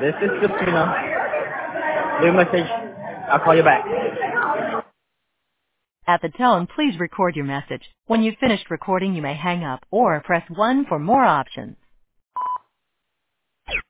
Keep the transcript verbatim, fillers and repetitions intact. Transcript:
This is just, you know, leave a message. I'll call you back. At the tone, please record your message. When you've finished recording, you may hang up or press one for more options.